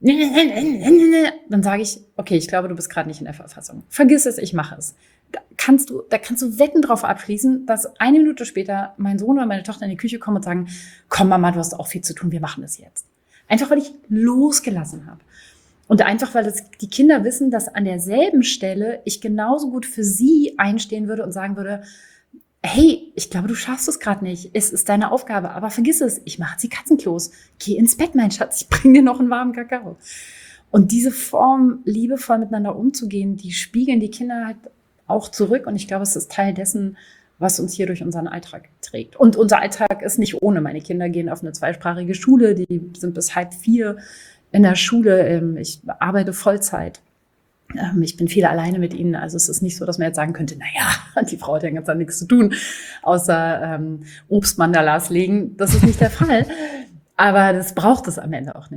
Dann sage ich, okay, ich glaube, du bist gerade nicht in der Verfassung. Vergiss es, ich mache es. Da kannst du Wetten drauf abschließen, dass 1 Minute später mein Sohn oder meine Tochter in die Küche kommen und sagen, komm Mama, du hast auch viel zu tun, wir machen das jetzt. Einfach, weil ich losgelassen habe. Und einfach, weil die Kinder wissen, dass an derselben Stelle ich genauso gut für sie einstehen würde und sagen würde, hey, ich glaube, du schaffst es gerade nicht. Es ist deine Aufgabe, aber vergiss es. Ich mache jetzt die Katzenklos. Geh ins Bett, mein Schatz. Ich bringe dir noch einen warmen Kakao. Und diese Form, liebevoll miteinander umzugehen, die spiegeln die Kinder halt auch zurück. Und ich glaube, es ist Teil dessen, was uns hier durch unseren Alltag trägt. Und unser Alltag ist nicht ohne. Meine Kinder gehen auf eine 2-sprachige Schule. Die sind bis 3:30 in der Schule. Ich arbeite Vollzeit. Ich bin viel alleine mit ihnen, also es ist nicht so, dass man jetzt sagen könnte, naja, die Frau hat ja ganz nichts zu tun, außer Obstmandalas legen. Das ist nicht der Fall, aber das braucht es am Ende auch nicht.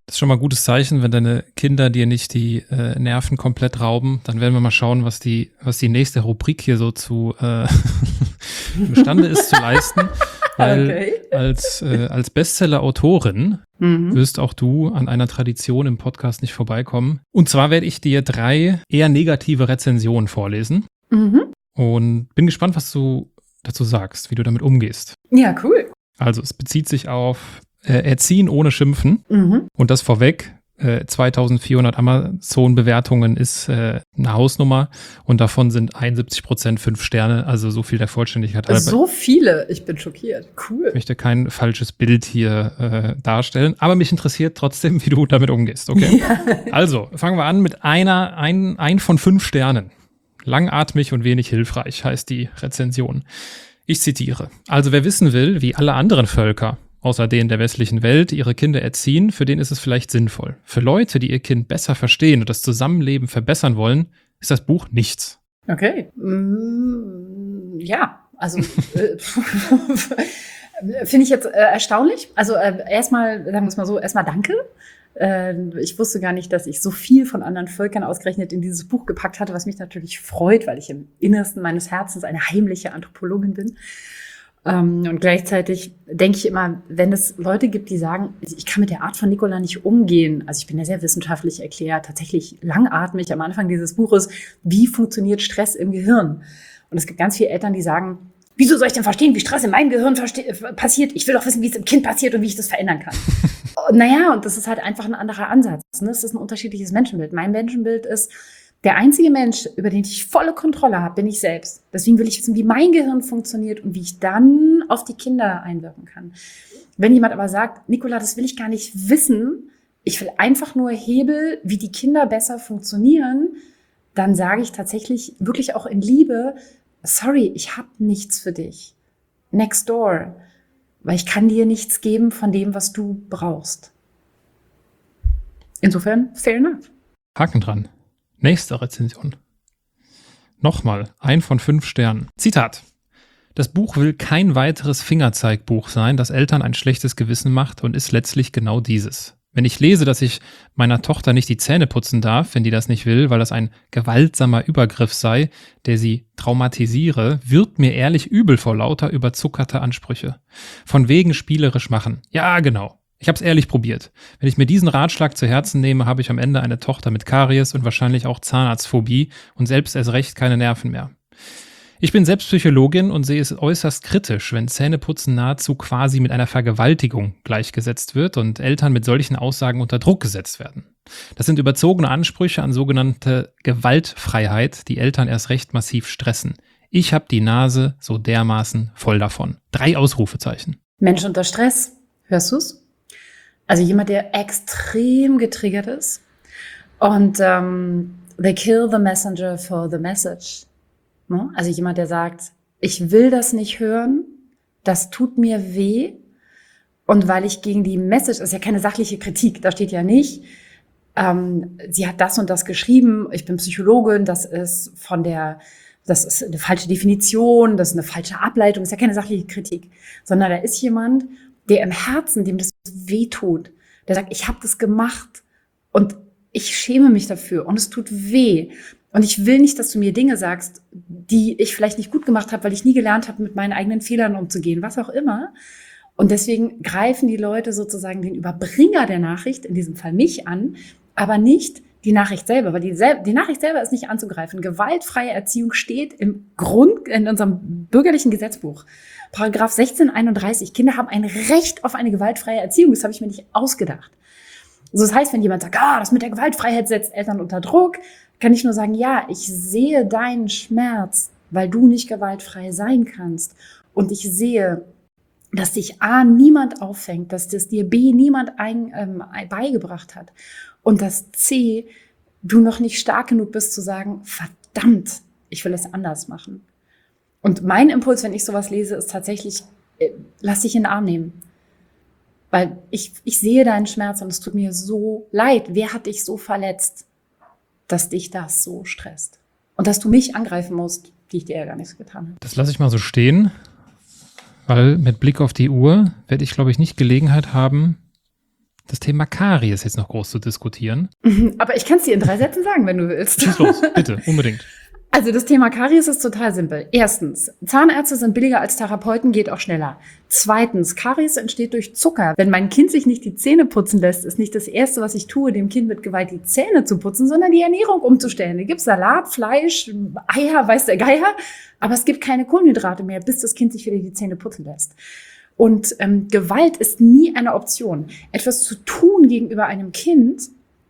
Das ist schon mal ein gutes Zeichen, wenn deine Kinder dir nicht die Nerven komplett rauben. Dann werden wir mal schauen, was die nächste Rubrik hier so zu imstande ist zu leisten. Weil als Bestseller-Autorin wirst auch du an einer Tradition im Podcast nicht vorbeikommen. Und zwar werde ich dir 3 eher negative Rezensionen vorlesen. Und bin gespannt, was du dazu sagst, wie du damit umgehst. Ja, cool. Also es bezieht sich auf Erziehen ohne Schimpfen. Und das vorweg, 2400 Amazon-Bewertungen ist eine Hausnummer und davon sind 71% 5 Sterne, also so viel der Vollständigkeit halber. So viele, ich bin schockiert. Cool. Ich möchte kein falsches Bild hier darstellen, aber mich interessiert trotzdem, wie du damit umgehst, okay? Ja. Also, fangen wir an mit ein von 5 Sternen. Langatmig und wenig hilfreich heißt die Rezension. Ich zitiere. Also wer wissen will, wie alle anderen Völker, außer denen der westlichen Welt, ihre Kinder erziehen, für den ist es vielleicht sinnvoll. Für Leute, die ihr Kind besser verstehen und das Zusammenleben verbessern wollen, ist das Buch nichts. Okay. Ja, also finde ich jetzt erstaunlich. Also erstmal, sagen wir es mal so, erstmal danke. Ich wusste gar nicht, dass ich so viel von anderen Völkern ausgerechnet in dieses Buch gepackt hatte, was mich natürlich freut, weil ich im Innersten meines Herzens eine heimliche Anthropologin bin. Und gleichzeitig denke ich immer, wenn es Leute gibt, die sagen, ich kann mit der Art von Nicola nicht umgehen, also ich bin ja sehr wissenschaftlich erklärt, tatsächlich langatmig am Anfang dieses Buches, wie funktioniert Stress im Gehirn? Und es gibt ganz viele Eltern, die sagen, wieso soll ich denn verstehen, wie Stress in meinem Gehirn passiert? Ich will doch wissen, wie es im Kind passiert und wie ich das verändern kann. Naja, und das ist halt einfach ein anderer Ansatz. Ne? Es ist ein unterschiedliches Menschenbild. Mein Menschenbild ist, der einzige Mensch, über den ich volle Kontrolle habe, bin ich selbst. Deswegen will ich wissen, wie mein Gehirn funktioniert und wie ich dann auf die Kinder einwirken kann. Wenn jemand aber sagt, Nicola, das will ich gar nicht wissen, ich will einfach nur Hebel, wie die Kinder besser funktionieren, dann sage ich tatsächlich wirklich auch in Liebe, sorry, ich habe nichts für dich. Next door. Weil ich kann dir nichts geben von dem, was du brauchst. Insofern, fair enough. Haken dran. Nächste Rezension. Nochmal, 1 von 5 Sternen. Zitat. Das Buch will kein weiteres Fingerzeigbuch sein, das Eltern ein schlechtes Gewissen macht und ist letztlich genau dieses. Wenn ich lese, dass ich meiner Tochter nicht die Zähne putzen darf, wenn die das nicht will, weil das ein gewaltsamer Übergriff sei, der sie traumatisiere, wird mir ehrlich übel vor lauter überzuckerte Ansprüche. Von wegen spielerisch machen. Ja, genau. Ich habe es ehrlich probiert. Wenn ich mir diesen Ratschlag zu Herzen nehme, habe ich am Ende eine Tochter mit Karies und wahrscheinlich auch Zahnarztphobie und selbst erst recht keine Nerven mehr. Ich bin selbst Psychologin und sehe es äußerst kritisch, wenn Zähneputzen nahezu quasi mit einer Vergewaltigung gleichgesetzt wird und Eltern mit solchen Aussagen unter Druck gesetzt werden. Das sind überzogene Ansprüche an sogenannte Gewaltfreiheit, die Eltern erst recht massiv stressen. Ich habe die Nase so dermaßen voll davon. 3 Ausrufezeichen. Mensch unter Stress, hörst du's? Also jemand, der extrem getriggert ist und they kill the messenger for the message. Also jemand, der sagt, ich will das nicht hören, das tut mir weh. Und weil ich gegen die Message, das ist ja keine sachliche Kritik, da steht ja nicht, sie hat das und das geschrieben, ich bin Psychologin, das ist eine falsche Definition, das ist eine falsche Ableitung, das ist ja keine sachliche Kritik. Sondern da ist jemand, der im Herzen, dem das weh tut, der sagt, ich habe das gemacht und ich schäme mich dafür und es tut weh. Und ich will nicht, dass du mir Dinge sagst, die ich vielleicht nicht gut gemacht habe, weil ich nie gelernt habe, mit meinen eigenen Fehlern umzugehen, was auch immer. Und deswegen greifen die Leute sozusagen den Überbringer der Nachricht, in diesem Fall mich, an, aber nicht die Nachricht selber, weil die Nachricht selber ist nicht anzugreifen. Gewaltfreie Erziehung steht in unserem bürgerlichen Gesetzbuch. Paragraph 1631. Kinder haben ein Recht auf eine gewaltfreie Erziehung. Das habe ich mir nicht ausgedacht. Also das heißt, wenn jemand sagt, das mit der Gewaltfreiheit setzt Eltern unter Druck, kann ich nur sagen, ja, ich sehe deinen Schmerz, weil du nicht gewaltfrei sein kannst. Und ich sehe, dass dich A, niemand auffängt, dass das dir B, niemand beigebracht hat. Und dass C, du noch nicht stark genug bist zu sagen, verdammt, ich will es anders machen. Und mein Impuls, wenn ich sowas lese, ist tatsächlich, lass dich in den Arm nehmen. Weil ich sehe deinen Schmerz und es tut mir so leid. Wer hat dich so verletzt, dass dich das so stresst? Und dass du mich angreifen musst, die ich dir ja gar nichts getan habe. Das lasse ich mal so stehen, weil mit Blick auf die Uhr werde ich, glaube ich, nicht Gelegenheit haben, das Thema Karies jetzt noch groß zu diskutieren. Aber ich kann es dir in 3 Sätzen sagen, wenn du willst. Schieß los, bitte, unbedingt. Also das Thema Karies ist total simpel. Erstens, Zahnärzte sind billiger als Therapeuten, geht auch schneller. Zweitens, Karies entsteht durch Zucker. Wenn mein Kind sich nicht die Zähne putzen lässt, ist nicht das Erste, was ich tue, dem Kind mit Gewalt die Zähne zu putzen, sondern die Ernährung umzustellen. Da gibt's Salat, Fleisch, Eier, weiß der Geier, aber es gibt keine Kohlenhydrate mehr, bis das Kind sich wieder die Zähne putzen lässt. Und Gewalt ist nie eine Option. Etwas zu tun gegenüber einem Kind,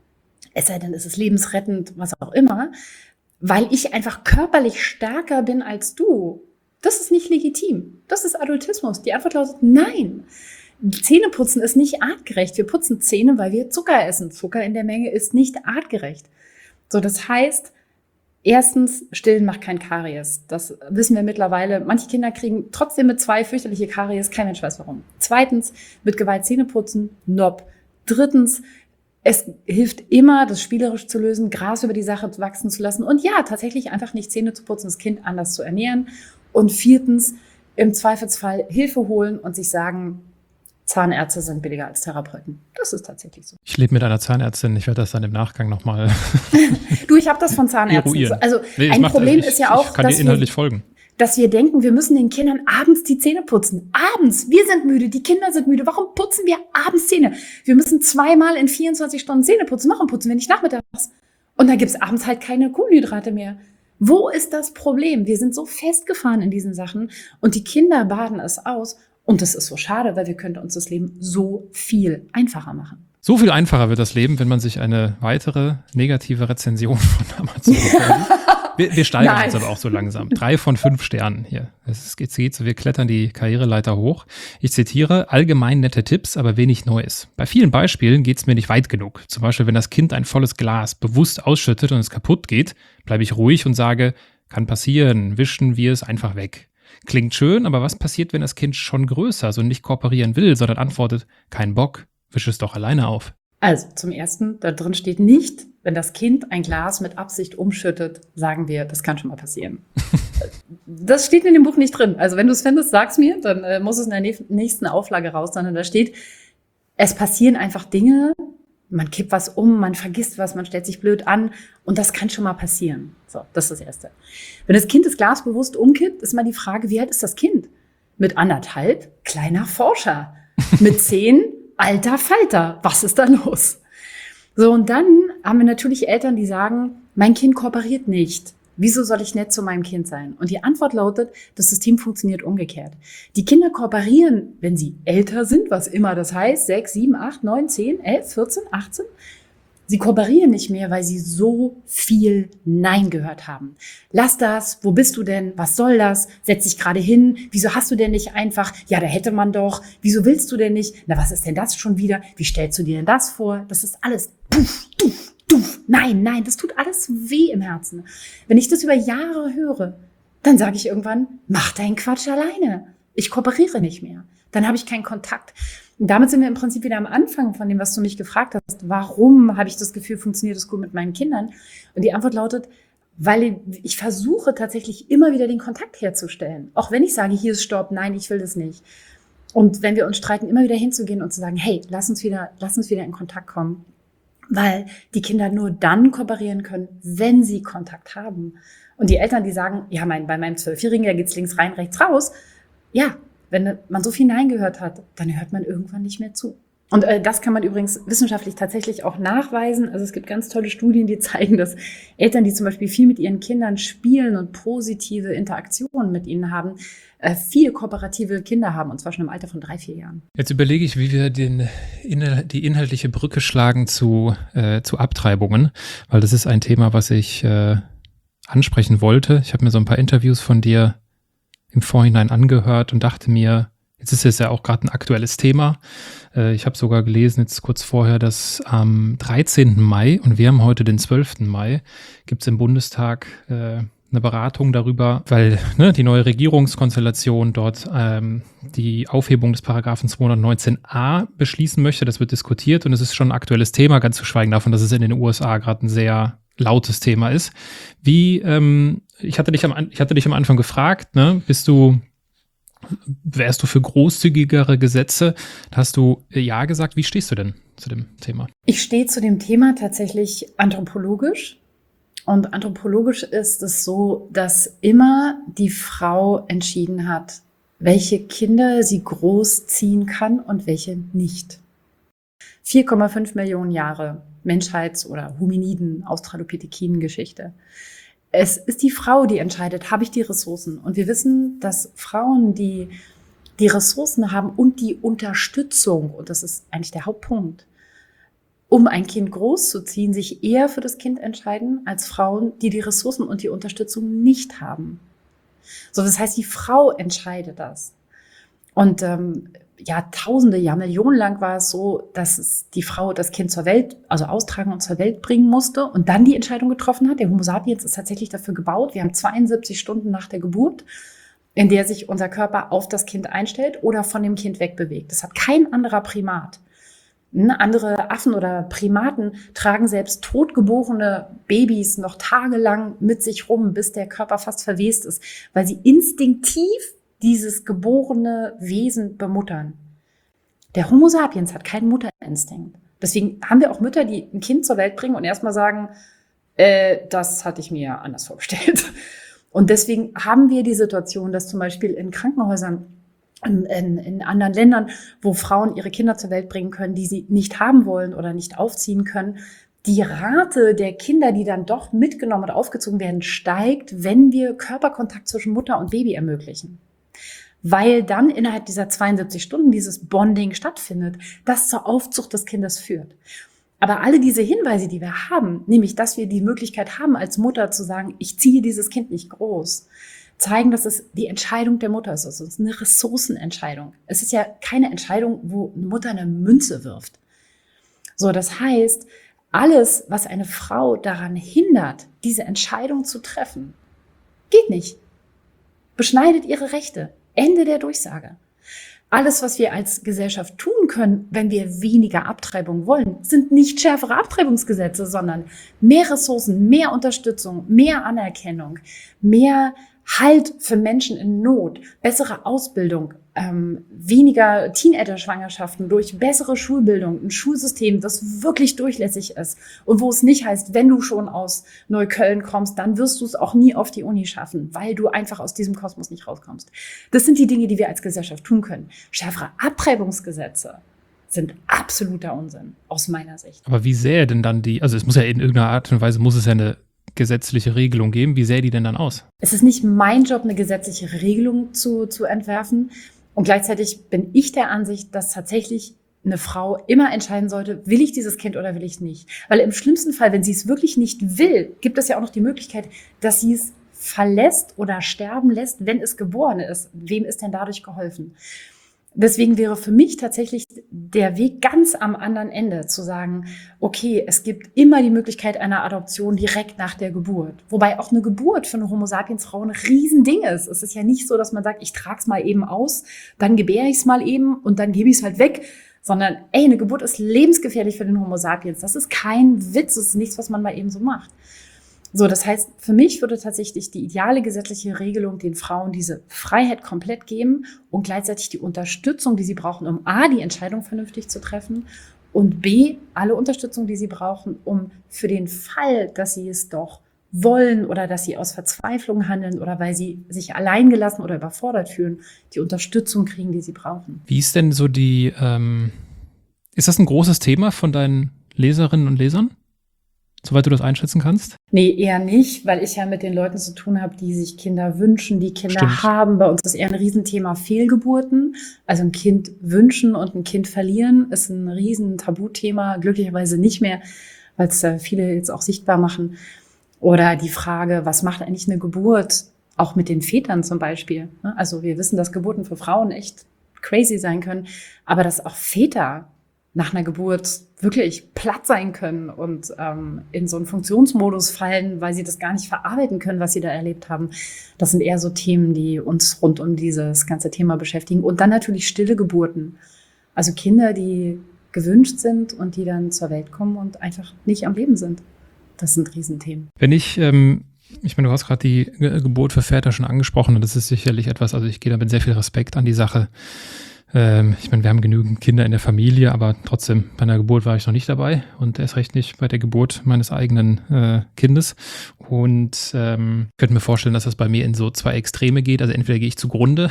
es sei denn, es ist lebensrettend, was auch immer, weil ich einfach körperlich stärker bin als du. Das ist nicht legitim. Das ist Adultismus. Die Antwort lautet nein. Zähneputzen ist nicht artgerecht. Wir putzen Zähne, weil wir Zucker essen. Zucker in der Menge ist nicht artgerecht. So, das heißt, erstens, Stillen macht kein Karies. Das wissen wir mittlerweile. Manche Kinder kriegen trotzdem mit 2 fürchterliche Karies. Kein Mensch weiß warum. Zweitens, mit Gewalt Zähne putzen, nope. Drittens, es hilft immer, das spielerisch zu lösen, Gras über die Sache wachsen zu lassen und ja, tatsächlich einfach nicht Zähne zu putzen, das Kind anders zu ernähren. Und viertens, im Zweifelsfall Hilfe holen und sich sagen, Zahnärzte sind billiger als Therapeuten. Das ist tatsächlich so. Ich lebe mit einer Zahnärztin, ich werde das dann im Nachgang nochmal Du, ich habe das von Zahnärzten. eruieren. Also ein Problem ist ja auch, ich kann dir inhaltlich folgen. Dass wir denken, wir müssen den Kindern abends die Zähne putzen. Abends, wir sind müde, die Kinder sind müde. Warum putzen wir abends Zähne? Wir müssen 2-mal in 24 Stunden Zähne putzen. Warum putzen wir nicht nachmittags? Und dann gibt's abends halt keine Kohlenhydrate mehr. Wo ist das Problem? Wir sind so festgefahren in diesen Sachen und die Kinder baden es aus. Und das ist so schade, weil wir könnten uns das Leben so viel einfacher machen. So viel einfacher wird das Leben, wenn man sich eine weitere negative Rezension von Amazon bekommt. Wir steigern uns aber auch so langsam. 3 von 5 Sternen hier. Es geht so, wir klettern die Karriereleiter hoch. Ich zitiere, allgemein nette Tipps, aber wenig Neues. Bei vielen Beispielen geht es mir nicht weit genug. Zum Beispiel, wenn das Kind ein volles Glas bewusst ausschüttet und es kaputt geht, bleibe ich ruhig und sage, kann passieren, wischen wir es einfach weg. Klingt schön, aber was passiert, wenn das Kind schon größer ist und nicht kooperieren will, sondern antwortet, kein Bock, wisch es doch alleine auf? Also zum Ersten, da drin steht nicht, wenn das Kind ein Glas mit Absicht umschüttet, sagen wir, das kann schon mal passieren. Das steht in dem Buch nicht drin. Also wenn du es findest, sag's mir, dann muss es in der nächsten Auflage raus, sondern da steht, es passieren einfach Dinge, man kippt was um, man vergisst was, man stellt sich blöd an und das kann schon mal passieren. So, das ist das Erste. Wenn das Kind das Glas bewusst umkippt, ist mal die Frage, wie alt ist das Kind? Mit 1,5, kleiner Forscher. Mit 10, alter Falter. Was ist da los? So, und dann haben wir natürlich Eltern, die sagen, mein Kind kooperiert nicht. Wieso soll ich nett zu meinem Kind sein? Und die Antwort lautet, das System funktioniert umgekehrt. Die Kinder kooperieren, wenn sie älter sind, was immer das heißt, 6, 7, 8, 9, 10, 11, 14, 18. Sie kooperieren nicht mehr, weil sie so viel Nein gehört haben. Lass das, wo bist du denn? Was soll das? Setz dich gerade hin. Wieso hast du denn nicht einfach? Ja, da hätte man doch. Wieso willst du denn nicht? Na, was ist denn das schon wieder? Wie stellst du dir denn das vor? Das ist alles puff, tuff, tuff. Nein, das tut alles weh im Herzen. Wenn ich das über Jahre höre, dann sage ich irgendwann, mach deinen Quatsch alleine. Ich kooperiere nicht mehr. Dann habe ich keinen Kontakt. Und damit sind wir im Prinzip wieder am Anfang von dem, was du mich gefragt hast. Warum habe ich das Gefühl, funktioniert es gut mit meinen Kindern? Und die Antwort lautet, weil ich versuche tatsächlich immer wieder den Kontakt herzustellen. Auch wenn ich sage, hier ist Stopp, nein, ich will das nicht. Und wenn wir uns streiten, immer wieder hinzugehen und zu sagen, hey, lass uns wieder in Kontakt kommen. Weil die Kinder nur dann kooperieren können, wenn sie Kontakt haben. Und die Eltern, die sagen, ja, bei meinem 12-Jährigen, da geht's links rein, rechts raus. Ja, wenn man so viel Nein gehört hat, dann hört man irgendwann nicht mehr zu. Und das kann man übrigens wissenschaftlich tatsächlich auch nachweisen. Also es gibt ganz tolle Studien, die zeigen, dass Eltern, die zum Beispiel viel mit ihren Kindern spielen und positive Interaktionen mit ihnen haben, viel kooperative Kinder haben, und zwar schon im Alter von 3, 4 Jahren. Jetzt überlege ich, wie wir die inhaltliche Brücke schlagen zu Abtreibungen, weil das ist ein Thema, was ich ansprechen wollte. Ich habe mir so ein paar Interviews von dir im Vorhinein angehört und dachte mir, jetzt ist es ja auch gerade ein aktuelles Thema. Ich habe sogar gelesen, jetzt kurz vorher, dass am 13. Mai, und wir haben heute den 12. Mai, gibt es im Bundestag eine Beratung darüber, weil die neue Regierungskonstellation dort die Aufhebung des Paragraphen 219a beschließen möchte. Das wird diskutiert und es ist schon ein aktuelles Thema, ganz zu schweigen davon, dass es in den USA gerade ein sehr lautes Thema ist. Ich hatte dich am Anfang gefragt, wärst du für großzügigere Gesetze? Da hast du ja gesagt. Wie stehst du denn zu dem Thema? Ich stehe zu dem Thema tatsächlich anthropologisch. Und anthropologisch ist es so, dass immer die Frau entschieden hat, welche Kinder sie großziehen kann und welche nicht. 4,5 Millionen Jahre Menschheits- oder Hominiden, Australopithekinen-Geschichte. Es ist die Frau, die entscheidet, habe ich die Ressourcen? Und wir wissen, dass Frauen, die die Ressourcen haben und die Unterstützung, und das ist eigentlich der Hauptpunkt, um ein Kind großzuziehen, sich eher für das Kind entscheiden, als Frauen, die die Ressourcen und die Unterstützung nicht haben. So, das heißt, die Frau entscheidet das. Und Jahrtausende, Millionen lang war es so, dass die Frau das Kind zur Welt, also austragen und zur Welt bringen musste und dann die Entscheidung getroffen hat. Der Homo sapiens ist tatsächlich dafür gebaut. Wir haben 72 Stunden nach der Geburt, in der sich unser Körper auf das Kind einstellt oder von dem Kind wegbewegt. Das hat kein anderer Primat. Andere Affen oder Primaten tragen selbst totgeborene Babys noch tagelang mit sich rum, bis der Körper fast verwest ist, weil sie instinktiv dieses geborene Wesen bemuttern. Der Homo sapiens hat keinen Mutterinstinkt. Deswegen haben wir auch Mütter, die ein Kind zur Welt bringen und erstmal sagen, das hatte ich mir anders vorgestellt. Und deswegen haben wir die Situation, dass zum Beispiel in Krankenhäusern in anderen Ländern, wo Frauen ihre Kinder zur Welt bringen können, die sie nicht haben wollen oder nicht aufziehen können, die Rate der Kinder, die dann doch mitgenommen und aufgezogen werden, steigt, wenn wir Körperkontakt zwischen Mutter und Baby ermöglichen. Weil dann innerhalb dieser 72 Stunden dieses Bonding stattfindet, das zur Aufzucht des Kindes führt. Aber alle diese Hinweise, die wir haben, nämlich, dass wir die Möglichkeit haben, als Mutter zu sagen, ich ziehe dieses Kind nicht groß, zeigen, dass es die Entscheidung der Mutter ist. Es ist eine Ressourcenentscheidung. Es ist ja keine Entscheidung, wo eine Mutter eine Münze wirft. So, das heißt, alles, was eine Frau daran hindert, diese Entscheidung zu treffen, geht nicht. Beschneidet ihre Rechte. Ende der Durchsage. Alles, was wir als Gesellschaft tun können, wenn wir weniger Abtreibung wollen, sind nicht schärfere Abtreibungsgesetze, sondern mehr Ressourcen, mehr Unterstützung, mehr Anerkennung, mehr Halt für Menschen in Not, bessere Ausbildung, weniger Teenager-Schwangerschaften durch bessere Schulbildung, ein Schulsystem, das wirklich durchlässig ist und wo es nicht heißt, wenn du schon aus Neukölln kommst, dann wirst du es auch nie auf die Uni schaffen, weil du einfach aus diesem Kosmos nicht rauskommst. Das sind die Dinge, die wir als Gesellschaft tun können. Schärfere Abtreibungsgesetze sind absoluter Unsinn, aus meiner Sicht. Aber wie sähe denn dann also es muss ja in irgendeiner Art und Weise, muss es ja eine gesetzliche Regelung geben. Wie sähe die denn dann aus? Es ist nicht mein Job, eine gesetzliche Regelung zu entwerfen. Und gleichzeitig bin ich der Ansicht, dass tatsächlich eine Frau immer entscheiden sollte, will ich dieses Kind oder will ich nicht. Weil im schlimmsten Fall, wenn sie es wirklich nicht will, gibt es ja auch noch die Möglichkeit, dass sie es verlässt oder sterben lässt, wenn es geboren ist. Wem ist denn dadurch geholfen? Deswegen wäre für mich tatsächlich der Weg ganz am anderen Ende zu sagen, okay, es gibt immer die Möglichkeit einer Adoption direkt nach der Geburt. Wobei auch eine Geburt für eine Homo sapiens Frau ein Riesending ist. Es ist ja nicht so, dass man sagt, ich trage es mal eben aus, dann gebäre ich es mal eben und dann gebe ich es halt weg. Sondern, eine Geburt ist lebensgefährlich für den Homo sapiens. Das ist kein Witz, das ist nichts, was man mal eben so macht. So, das heißt, für mich würde tatsächlich die ideale gesetzliche Regelung den Frauen diese Freiheit komplett geben und gleichzeitig die Unterstützung, die sie brauchen, um A, die Entscheidung vernünftig zu treffen und B, alle Unterstützung, die sie brauchen, um für den Fall, dass sie es doch wollen oder dass sie aus Verzweiflung handeln oder weil sie sich alleingelassen oder überfordert fühlen, die Unterstützung kriegen, die sie brauchen. Wie ist denn so ist das ein großes Thema von deinen Leserinnen und Lesern? Soweit du das einschätzen kannst? Nee, eher nicht, weil ich ja mit den Leuten zu tun habe, die sich Kinder wünschen, die Kinder haben. Bei uns ist eher ein Riesenthema Fehlgeburten. Also ein Kind wünschen und ein Kind verlieren ist ein riesen Tabuthema. Glücklicherweise nicht mehr, weil es viele jetzt auch sichtbar machen. Oder die Frage, was macht eigentlich eine Geburt? Auch mit den Vätern zum Beispiel. Also wir wissen, dass Geburten für Frauen echt crazy sein können, aber dass auch Väter nach einer Geburt wirklich platt sein können und in so einen Funktionsmodus fallen, weil sie das gar nicht verarbeiten können, was sie da erlebt haben. Das sind eher so Themen, die uns rund um dieses ganze Thema beschäftigen. Und dann natürlich stille Geburten. Also Kinder, die gewünscht sind und die dann zur Welt kommen und einfach nicht am Leben sind. Das sind Riesenthemen. Wenn ich meine, du hast gerade die Geburt für Väter schon angesprochen und das ist sicherlich etwas, also ich gehe da mit sehr viel Respekt an die Sache. Ich meine, wir haben genügend Kinder in der Familie, aber trotzdem, bei einer Geburt war ich noch nicht dabei und erst recht nicht bei der Geburt meines eigenen Kindes. Und könnte mir vorstellen, dass das bei mir in so zwei Extreme geht. Also entweder gehe ich zugrunde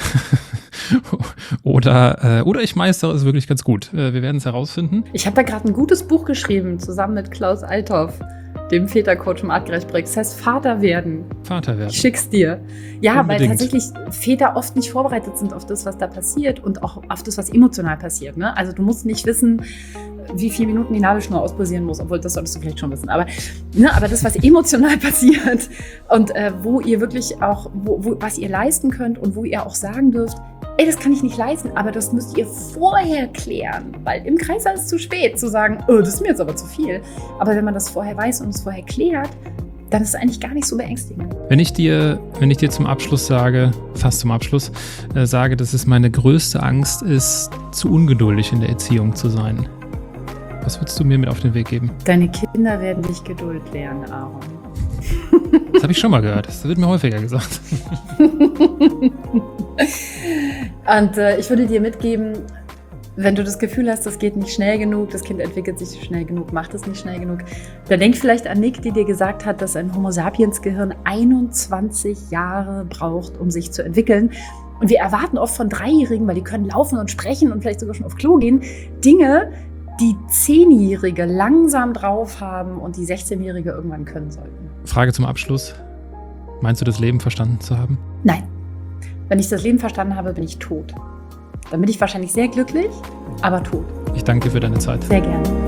oder ich meistere es wirklich ganz gut. Wir werden es herausfinden. Ich habe da gerade ein gutes Buch geschrieben, zusammen mit Klaus Althoff, dem Vätercoach im Artgerecht Projekt. Das heißt Vater werden. Vater werden. Ich schick's dir. Ja, Unbedingt. weil tatsächlich Väter oft nicht vorbereitet sind auf das, was da passiert und auch auf das, was emotional passiert. Ne? Also du musst nicht wissen, wie viele Minuten die Nabelschnur auspulsieren muss, obwohl das solltest du vielleicht schon wissen. Aber das, was emotional passiert und wo ihr wirklich auch, was ihr leisten könnt und wo ihr auch sagen dürft, ey, das kann ich nicht leisten, aber das müsst ihr vorher klären, weil im Kreis ist es zu spät zu sagen, das ist mir jetzt aber zu viel. Aber wenn man das vorher weiß und es vorher klärt, dann ist es eigentlich gar nicht so beängstigend. Wenn ich dir zum Abschluss sage, fast zum Abschluss, sage, dass es meine größte Angst ist, zu ungeduldig in der Erziehung zu sein, was würdest du mir mit auf den Weg geben? Deine Kinder werden nicht Geduld lernen, Aaron. Das habe ich schon mal gehört. Das wird mir häufiger gesagt. Und ich würde dir mitgeben, wenn du das Gefühl hast, das geht nicht schnell genug, das Kind entwickelt sich nicht schnell genug, macht es nicht schnell genug, dann denk vielleicht an Nick, die dir gesagt hat, dass ein Homo-sapiens-Gehirn 21 Jahre braucht, um sich zu entwickeln. Und wir erwarten oft von Dreijährigen, weil die können laufen und sprechen und vielleicht sogar schon auf Klo gehen, Dinge, die 10-Jährige langsam drauf haben und die 16-Jährige irgendwann können sollten. Frage zum Abschluss. Meinst du, das Leben verstanden zu haben? Nein. Wenn ich das Leben verstanden habe, bin ich tot. Dann bin ich wahrscheinlich sehr glücklich, aber tot. Ich danke dir für deine Zeit. Sehr gerne.